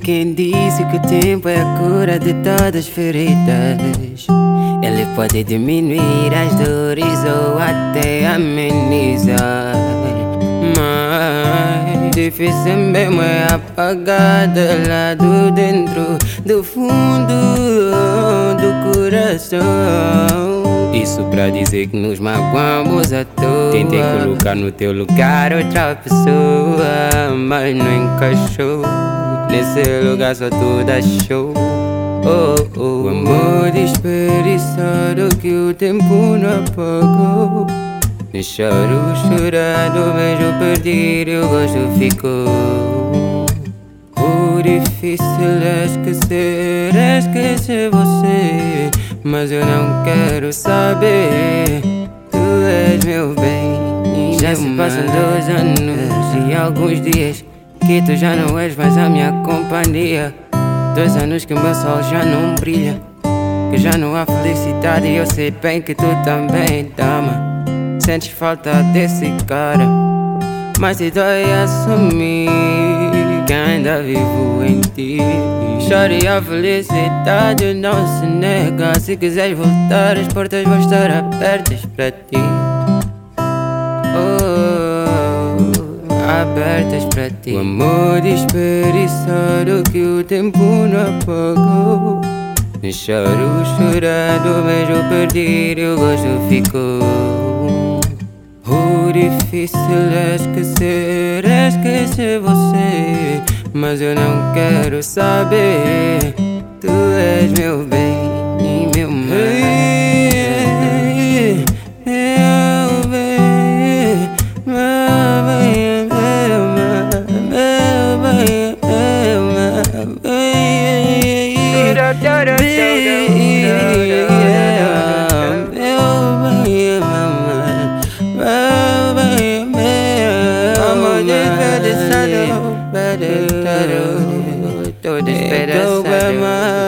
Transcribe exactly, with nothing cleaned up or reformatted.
quem disse que o tempo é a cura de todas as feridas. Ele pode diminuir as dores ou até amenizar, mas difícil mesmo é apagar de lá do dentro, do fundo do coração. Isso pra dizer que nos magoamos à toa. Tentei colocar no teu lugar outra pessoa, mas não encaixou. Nesse lugar só tu dá show. Oh, oh. O amor desperdiçado que o tempo não apagou. Nem choro chorado, beijo perdido e o gosto ficou. O difícil é esquecer, é esquecer você. Mas eu não quero saber, tu és meu bem. Já se passam dois anos e alguns dias que tu já não és mais a minha companhia. Dois anos que o meu sol já não brilha, que já não há felicidade e eu sei bem que tu também, dama. Sentes falta desse cara, mas te dói assumir que ainda vivo em ti. Chore a felicidade, não se nega. Se quiseres voltar, as portas vão estar abertas para ti. Oh, abertas para ti. O amor desperdiçado que o tempo não apagou. Nem choro chorado, beijo perdido e o gosto ficou. O difícil é esquecer, é esquecer você. Mas eu não quero saber, tu és meu bem e meu mal. Hey, meu bem, meu bem, meu mal, meu bem, meu mal, todo despedaçado.